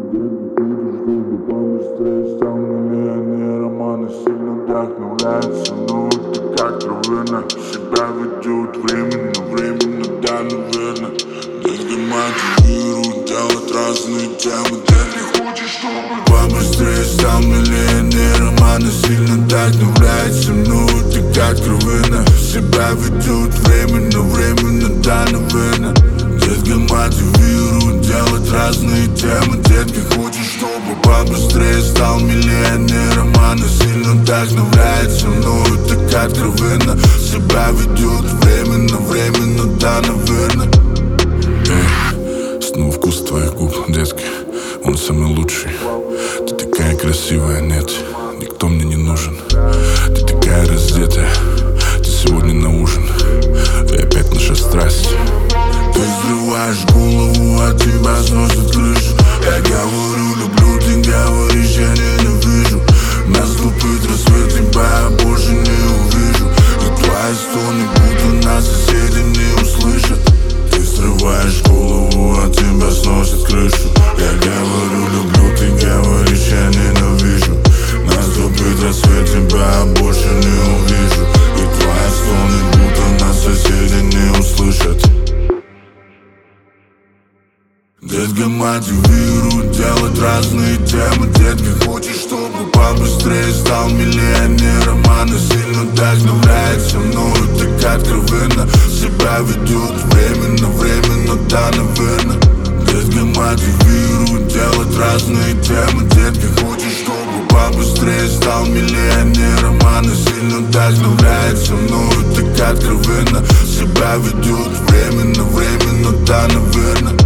Чтобы побыстрее стал миллионером. Она сильно вдохновляется, но это как травына. Себя ведет временно, да, наверное. Детка мотивирует делать разные темы. Детка хочет, чтобы побыстрее стал миллионером. Она сильно вдохновляется, но это как травына. Себя ведет временно, да, наверное. Детка мотивирует делать разные темы. Детка хочет, чтобы побыстрее стал миллионером. Она сильно вдохновляется, но это как травына. Себя ведет временно, да, наверное. Снова вкус твоих губ, детка, он самый лучший. Ты такая красивая, нет, никто мне не нужен. Ты такая раздетая, ты сегодня на ужин. И опять наша страсть. Ты взрываешь голову, от тебя сносит крышу. Я говорю, люблю, ты говоришь, я ненавижу. Наступит рассвет, тебя я больше не увижу. И твои стоны, будто нас соседи не услышат. Ты взрываешь голову, от тебя сносит крышу. Я говорю, люблю, ты говоришь, я ненавижу. Наступит рассвет, тебя я больше не увижу. И твои стоны, будто нас соседи не услышат. Детка мотивирует делать разные темы. Детка хочет, чтобы побыстрее стал миллионером. Она сильно вдохновляется, но это как травына. Себя ведет временно, да, наверное. Детка мотивирует делать разные темы. Детка хочет, чтобы побыстрее стал миллионером. Она сильно вдохновляется, но это как травына. Себя ведет временно, да, наверное.